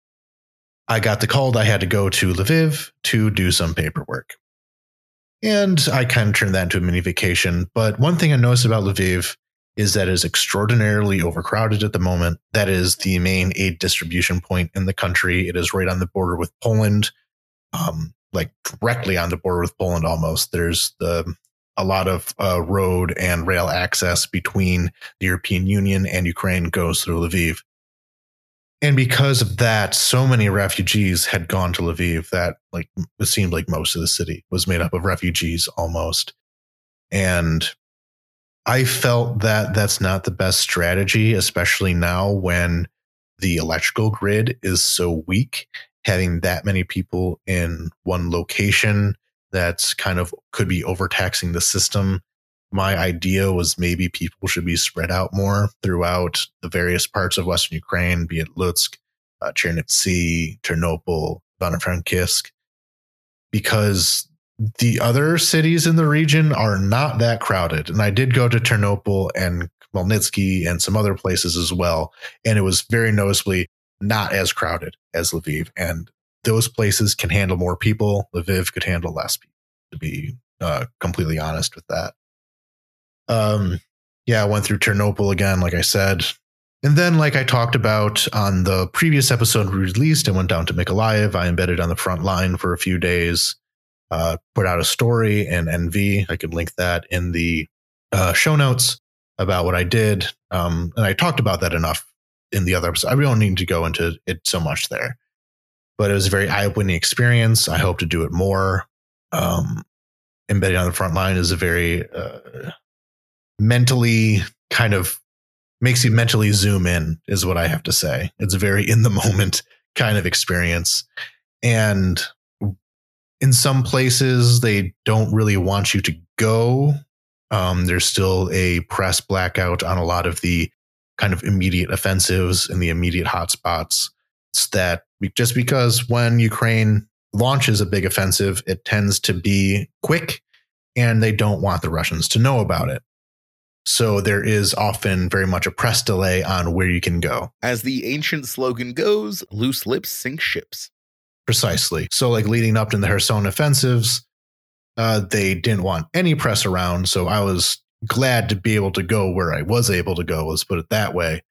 I got the call that I had to go to Lviv to do some paperwork. And I kind of turned that into a mini vacation. But one thing I noticed about Lviv is that it is extraordinarily overcrowded at the moment. That is the main aid distribution point in the country. It is right on the border with Poland, um, like directly on the border with Poland almost. There's the a lot of uh, road and rail access between the European Union and Ukraine goes through Lviv. And because of that, so many refugees had gone to Lviv that like it seemed like most of the city was made up of refugees almost. And I felt that that's not the best strategy, especially now when the electrical grid is so weak. Having that many people in one location that's kind of could be overtaxing the system. My idea was maybe people should be spread out more throughout the various parts of Western Ukraine, be it Lutsk, uh, Chernivtsi, Ternopil, Ivano-Frankivsk, because the other cities in the region are not that crowded. And I did go to Ternopil and Khmelnytsky and some other places as well. And it was very noticeably not as crowded as Lviv. And those places can handle more people. Lviv could handle less people, to be uh, completely honest with that. Um, yeah, I went through Ternopil again, like I said. And then, like I talked about on the previous episode we released, I went down to Mykolaiv. I embedded on the front line for a few days, uh, put out a story in N V. I could link that in the uh, show notes about what I did. Um, and I talked about that enough in the other episode. I don't need to go into it so much there. But it was a very eye-opening experience. I hope to do it more. Um, embedding on the front line is a very uh, mentally kind of makes you mentally zoom in, is what I have to say. It's a very in the moment kind of experience. And in some places, they don't really want you to go. Um, there's still a press blackout on a lot of the kind of immediate offensives and the immediate hotspots. It's that just because when Ukraine launches a big offensive, it tends to be quick and they don't want the Russians to know about it. So there is often very much a press delay on where you can go. As the ancient slogan goes, loose lips sink ships. Precisely. So like leading up to the Kherson offensives, uh, they didn't want any press around. So I was glad to be able to go where I was able to go, let's put it that way.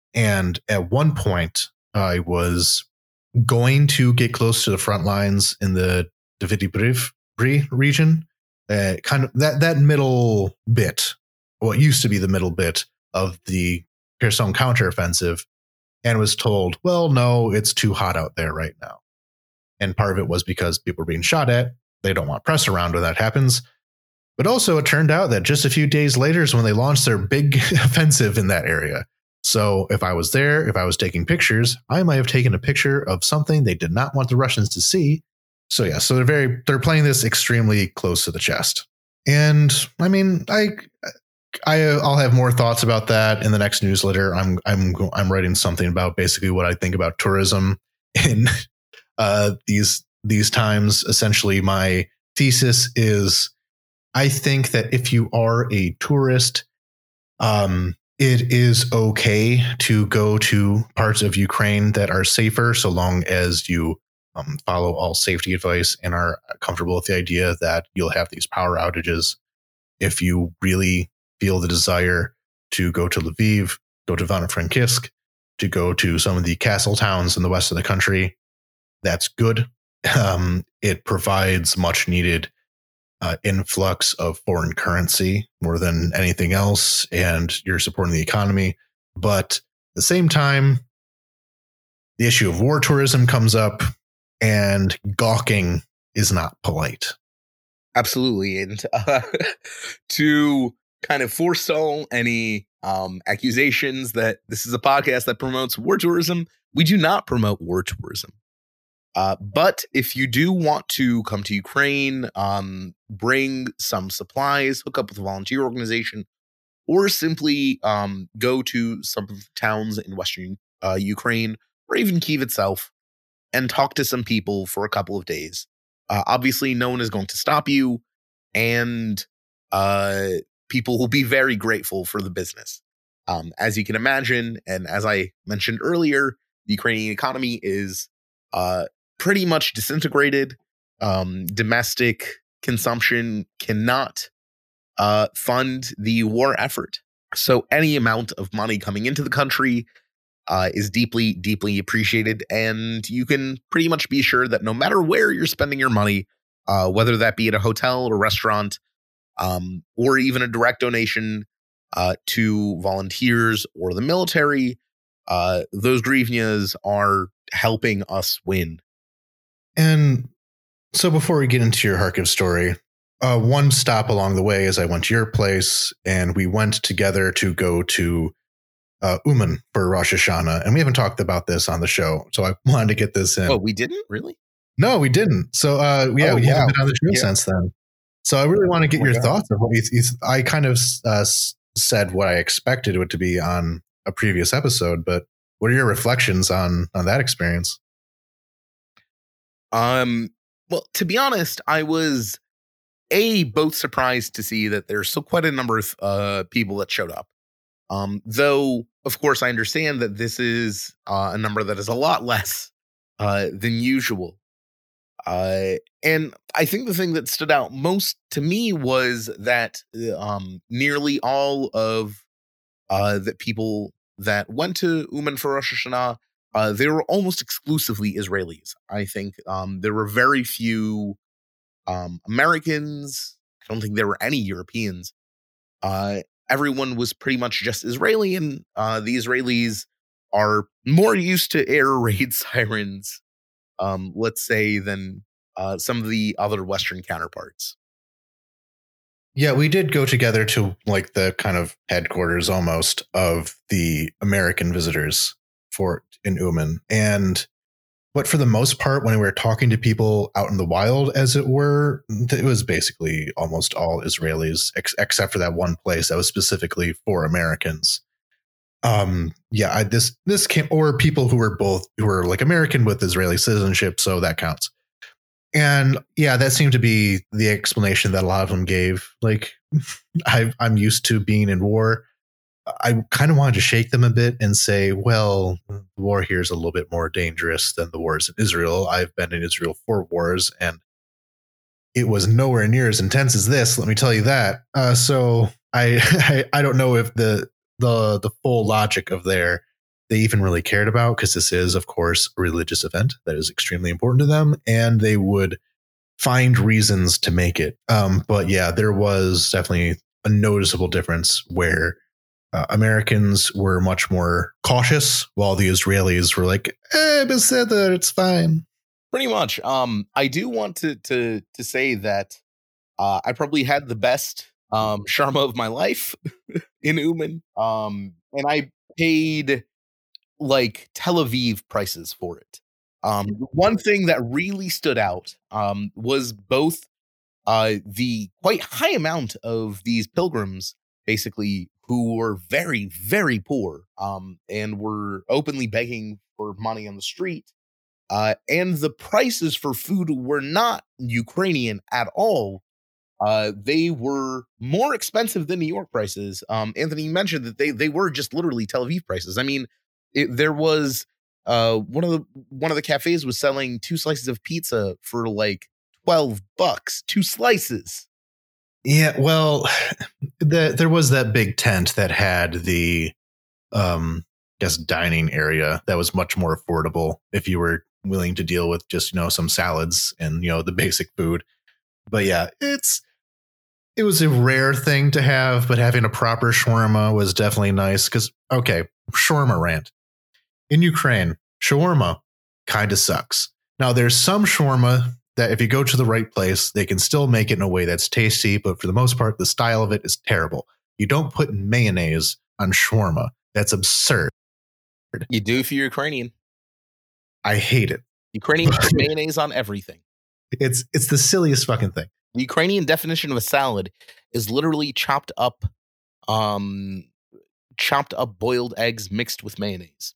And at one point, I was going to get close to the front lines in the Davidi region, uh, kind of that, that middle bit, what used to be the middle bit of the Kherson counteroffensive, and was told, well, no, it's too hot out there right now. And part of it was because people were being shot at. They don't want press around when that happens. But also it turned out that just a few days later is when they launched their big offensive in that area. So if I was there, if I was taking pictures, I might have taken a picture of something they did not want the Russians to see. So yeah, so they're very they're playing this extremely close to the chest. And I mean, I I I'll have more thoughts about that in the next newsletter. I'm I'm I'm writing something about basically what I think about tourism in uh, these these times. Essentially, my thesis is I think that if you are a tourist, um, it is okay to go to parts of Ukraine that are safer, so long as you um, follow all safety advice and are comfortable with the idea that you'll have these power outages. If you really feel the desire to go to Lviv, go to Ivano-Frankivsk, to go to some of the castle towns in the west of the country, that's good. Um, it provides much needed uh, influx of foreign currency more than anything else, and you're supporting the economy. But at the same time, the issue of war tourism comes up, and gawking is not polite. Absolutely. And uh, to kind of forestall any um, accusations that this is a podcast that promotes war tourism, we do not promote war tourism. Uh, but if you do want to come to Ukraine, um, bring some supplies, hook up with a volunteer organization, or simply um, go to some of the towns in Western uh, Ukraine, or even Kyiv itself, and talk to some people for a couple of days. Uh, obviously, no one is going to stop you, and uh, people will be very grateful for the business. Um, as you can imagine, and as I mentioned earlier, the Ukrainian economy is uh, pretty much disintegrated. Um, domestic consumption cannot uh, fund the war effort. So any amount of money coming into the country uh, is deeply, deeply appreciated. And you can pretty much be sure that no matter where you're spending your money, uh, whether that be at a hotel or restaurant, um, or even a direct donation uh, to volunteers or the military, uh, those hryvnias are helping us win. And so before we get into your Kharkiv story, uh, one stop along the way is I went to your place, and we went together to go to uh, Uman for Rosh Hashanah. And we haven't talked about this on the show, so I wanted to get this in. Oh, we didn't? Really? No, we didn't. So yeah, oh, we wow. haven't been on the show yeah. since then. So I really want to get oh your God. thoughts of what you, you I kind of uh, said what I expected it to be on a previous episode, but what are your reflections on on that experience? Um, well, to be honest, I was a both surprised to see that there's still quite a number of uh, people that showed up. Um, though, of course, I understand that this is uh, a number that is a lot less uh, than usual. Uh, and I think the thing that stood out most to me was that um, nearly all of uh, the people that went to Uman for Rosh Hashanah, uh, they were almost exclusively Israelis. I think um, there were very few um, Americans. I don't think there were any Europeans. Uh, everyone was pretty much just Israeli, and uh, the Israelis are more used to air raid sirens, um, let's say, than uh, some of the other Western counterparts. Yeah, we did go together to like the kind of headquarters almost of the American visitors for in Uman. And but for the most part, when we were talking to people out in the wild, as it were, it was basically almost all Israelis, ex- except for that one place that was specifically for Americans. Um, yeah, I, this this came or people who were both who were like American with Israeli citizenship, so that counts. And yeah, that seemed to be the explanation that a lot of them gave. Like, I, I'm used to being in war. I kind of wanted to shake them a bit and say, well, the war here is a little bit more dangerous than the wars in Israel. I've been in Israel for wars, and it was nowhere near as intense as this. Let me tell you that. Uh, so I, I I don't know if the the the full logic of their they even really cared about, because this is, of course, a religious event that is extremely important to them, and they would find reasons to make it. Um, but yeah, there was definitely a noticeable difference where uh, Americans were much more cautious, while the Israelis were like, eh, beseder, it's fine. Pretty much. Um, I do want to to to say that uh, I probably had the best um, shawarma of my life in Uman, um, and I paid like Tel Aviv prices for it. Um, one thing that really stood out um, was both uh, the quite high amount of these pilgrims, basically, who were very, very poor um, and were openly begging for money on the street. Uh, and the prices for food were not Ukrainian at all. Uh, they were more expensive than New York prices. Um, Anthony mentioned that they they were just literally Tel Aviv prices. I mean, it, there was uh, one of the one of the cafes was selling two slices of pizza for like twelve bucks, two slices. Yeah, well, the, there was that big tent that had the, um, I guess, dining area that was much more affordable if you were willing to deal with just, you know, some salads and, you know, the basic food. But yeah, it's it was a rare thing to have, but having a proper shawarma was definitely nice. Because, okay, shawarma rant. In Ukraine, shawarma kind of sucks. Now, there's some shawarma that if you go to the right place, they can still make it in a way that's tasty, but for the most part, the style of it is terrible. You don't put mayonnaise on shawarma. That's absurd. You do if you're Ukrainian. I hate it. Ukrainians put mayonnaise on everything. It's it's the silliest fucking thing. The Ukrainian definition of a salad is literally chopped up, um, chopped up boiled eggs mixed with mayonnaise.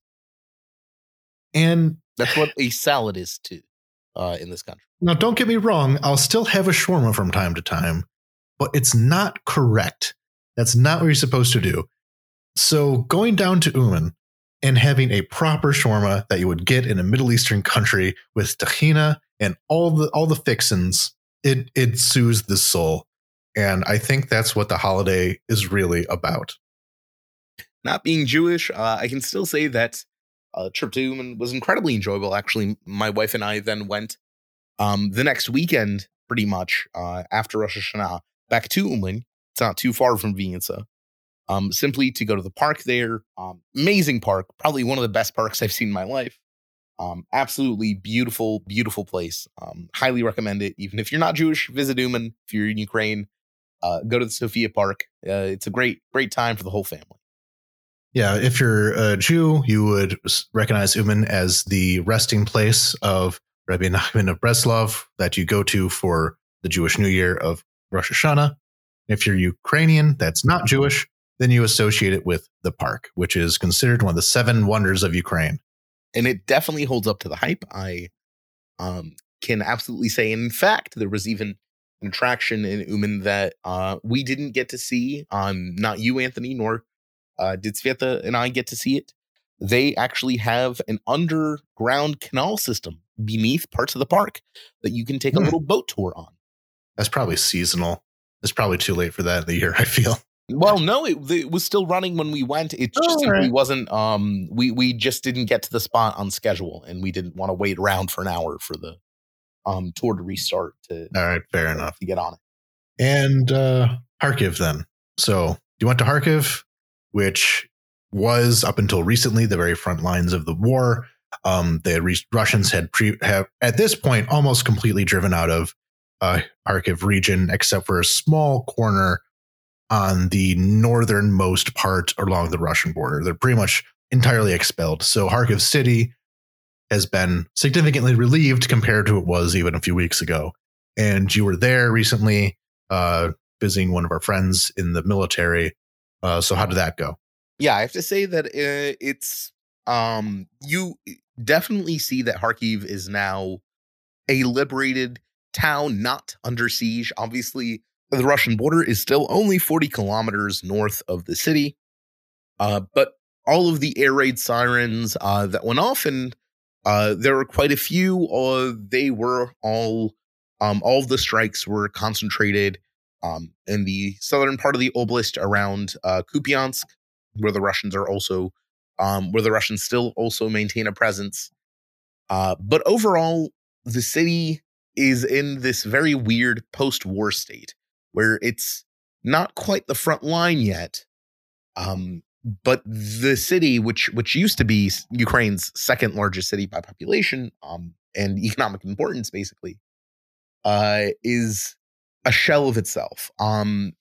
And that's what a salad is too, uh, in this country. Now, don't get me wrong. I'll still have a shawarma from time to time, but it's not correct. That's not what you're supposed to do. So going down to Uman and having a proper shawarma that you would get in a Middle Eastern country with tahina and all the all the fixins, it it soothes the soul. And I think that's what the holiday is really about. Not being Jewish, uh, I can still say that a trip to Uman was incredibly enjoyable. Actually, my wife and I then went um, the next weekend, pretty much uh, after Rosh Hashanah, back to Uman. It's not too far from Vinica. Um, simply to go to the park there. Um, amazing park, probably one of the best parks I've seen in my life. Um, absolutely beautiful, beautiful place. Um, highly recommend it. Even if you're not Jewish, visit Uman. If you're in Ukraine, uh, go to the Sophia Park. Uh, it's a great, great time for the whole family. Yeah, if you're a Jew, you would recognize Uman as the resting place of Rabbi Nachman of Breslov that you go to for the Jewish New Year of Rosh Hashanah. If you're Ukrainian, that's not Jewish, then you associate it with the park, which is considered one of the seven wonders of Ukraine. And it definitely holds up to the hype. I um, can absolutely say. In fact, there was even an attraction in Uman that uh, we didn't get to see. Um, not you, Anthony, nor uh, did Sveta and I get to see it. They actually have an underground canal system beneath parts of the park that you can take hmm. a little boat tour on. That's probably seasonal. It's probably too late for that in the year, I feel. Well, no, it, it was still running when we went. It just oh, simply right. wasn't. Um, we we just didn't get to the spot on schedule, and we didn't want to wait around for an hour for the um tour to restart. To all right, fair uh, enough. To get on it. And uh, Kharkiv, then. So you went to Kharkiv, which was up until recently the very front lines of the war. Um, the re- Russians had pre- have at this point almost completely driven out of uh, Kharkiv region, except for a small corner on the northernmost part along the Russian border. They're pretty much entirely expelled. So Kharkiv city has been significantly relieved compared to what it was even a few weeks ago. And you were there recently uh, visiting one of our friends in the military. Uh, so how did that go? Yeah, I have to say that uh, it's um, you definitely see that Kharkiv is now a liberated town, not under siege. Obviously, the Russian border is still only forty kilometers north of the city. Uh, but all of the air raid sirens uh, that went off, and uh, there were quite a few, uh, they were all, um, all of the strikes were concentrated um, in the southern part of the oblast around uh, Kupiansk, where the Russians are also um, where the Russians still also maintain a presence. Uh, but overall, the city is in this very weird post-war state where it's not quite the front line yet. Um, but the city, which which used to be Ukraine's second largest city by population um, and economic importance, basically, uh, is a shell of itself. Um,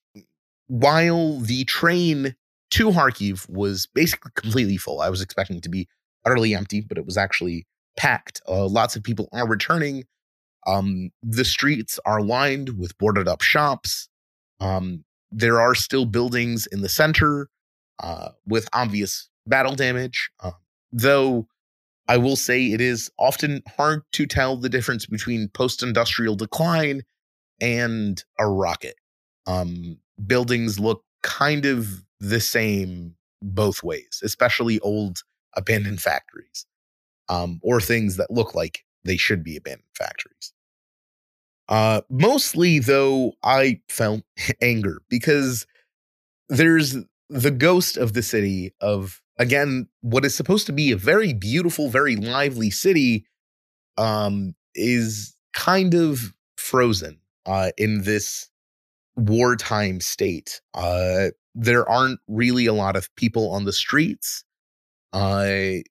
while the train to Kharkiv was basically completely full, I was expecting it to be utterly empty, but it was actually packed. Uh, lots of people are returning. Um, the streets are lined with boarded up shops. Um, there are still buildings in the center uh, with obvious battle damage, uh, though I will say it is often hard to tell the difference between post-industrial decline and a rocket. Um, buildings look kind of the same both ways, especially old abandoned factories, um, or things that look like they should be abandoned factories. Uh, mostly, though, I felt anger because there's the ghost of the city of, again, what is supposed to be a very beautiful, very lively city um, is kind of frozen uh, in this wartime state. Uh, there aren't really a lot of people on the streets. Uh,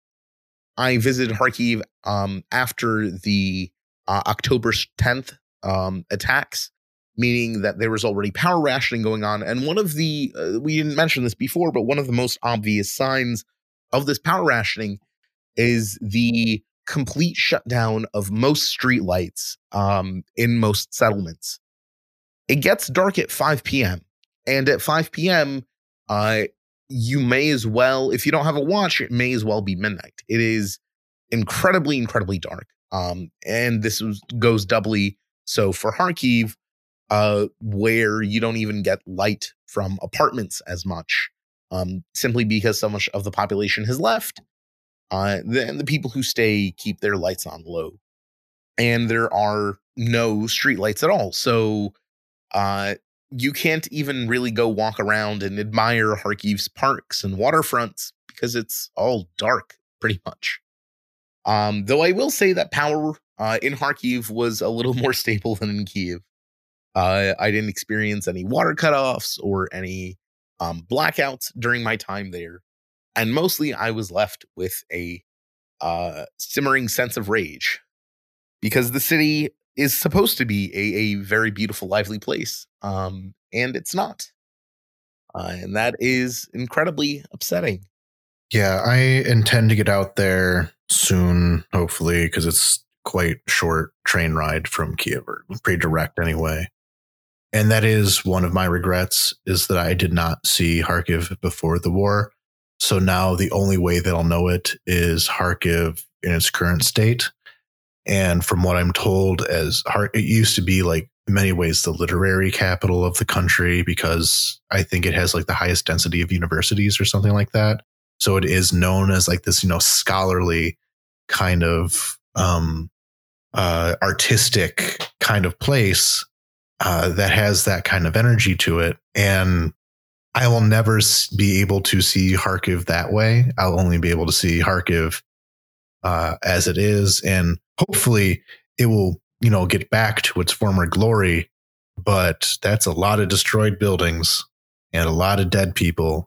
I visited Kharkiv um, after the uh, October tenth um, attacks, meaning that there was already power rationing going on. And one of the, uh, we didn't mention this before, but one of the most obvious signs of this power rationing is the complete shutdown of most streetlights um, in most settlements. It gets dark at five p.m. And at five p.m., uh, you may as well, if you don't have a watch, it may as well be midnight. It is incredibly, incredibly dark. Um, and this was, goes doubly so for Kharkiv, uh, where you don't even get light from apartments as much, um, simply because so much of the population has left. Uh, the, the people who stay keep their lights on low. And there are no streetlights at all. So uh, you can't even really go walk around and admire Kharkiv's parks and waterfronts because it's all dark, pretty much. Um, though I will say that power uh, in Kharkiv was a little more stable than in Kiev. Uh, I didn't experience any water cutoffs or any um, blackouts during my time there. And mostly I was left with a uh, simmering sense of rage because the city is supposed to be a, a very beautiful, lively place. Um, and it's not. Uh, and that is incredibly upsetting. Yeah, I intend to get out there soon, hopefully, because it's quite short train ride from Kiev, or pretty direct anyway. And that is one of my regrets, is that I did not see Kharkiv before the war. So now the only way that I'll know it is Kharkiv in its current state. And from what I'm told, as it used to be, like, in many ways the literary capital of the country, because I think it has like the highest density of universities or something like that. So it is known as like this, you know, scholarly kind of um, uh, artistic kind of place uh, that has that kind of energy to it. And I will never be able to see Kharkiv that way. I'll only be able to see Kharkiv uh, as it is. And hopefully it will, you know, get back to its former glory. But that's a lot of destroyed buildings and a lot of dead people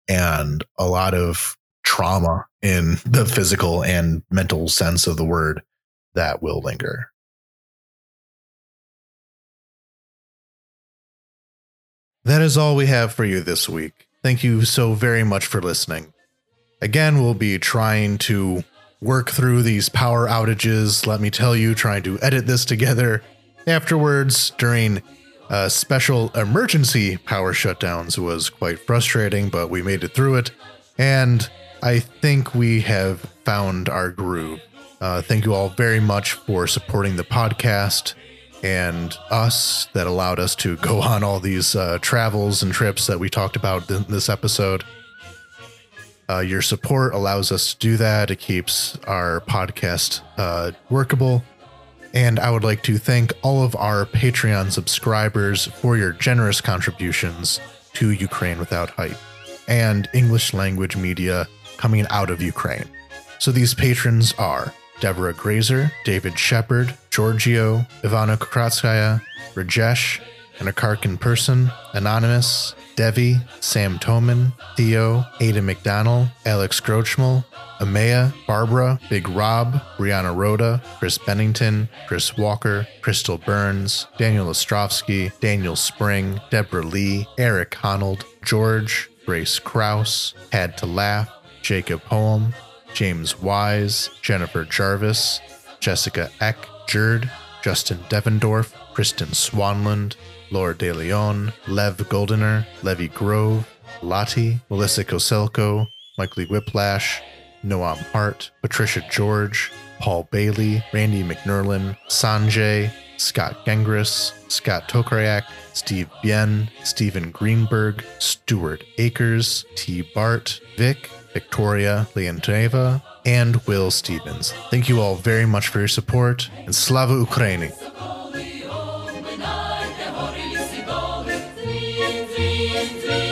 and a lot of trauma in the physical and mental sense of the word that will linger. That is all we have for you this week. Thank you so very much for listening. Again, we'll be trying to work through these power outages. Let me tell you, trying to edit this together afterwards during uh, special emergency power shutdowns was quite frustrating, but we made it through it. And I think we have found our groove. Uh, thank you all very much for supporting the podcast and us, that allowed us to go on all these uh, travels and trips that we talked about in this episode. Uh, your support allows us to do that. It keeps our podcast uh, workable. And I would like to thank all of our Patreon subscribers for your generous contributions to Ukraine Without Hype and English language media coming out of Ukraine. So these patrons are Deborah Grazer, David Shepard, Giorgio, Ivana Kratskaya, Rajesh, and a Karkin person, Anonymous, Devi, Sam Toman, Theo, Ada McDonald, Alex Grochmal, Amaya, Barbara, Big Rob, Brianna Rhoda, Chris Bennington, Chris Walker, Crystal Burns, Daniel Ostrovsky, Daniel Spring, Deborah Lee, Eric Honnold, George, Grace Krause, Had to Laugh, Jacob Poem, James Wise, Jennifer Jarvis, Jessica Eck, Jerd, Justin Devendorf, Kristen Swanland, Laura De Leon, Lev Goldener, Levy Grove, Lottie, Melissa Koselko, Mike Lee Whiplash, Noam Hart, Patricia George, Paul Bailey, Randy McNerlin, Sanjay, Scott Gengris, Scott Tokrayak, Steve Bien, Stephen Greenberg, Stuart Akers, T. Bart, Vic, Victoria Leontieva, and Will Stevens. Thank you all very much for your support, and Slava Ukraini! Three, three, three.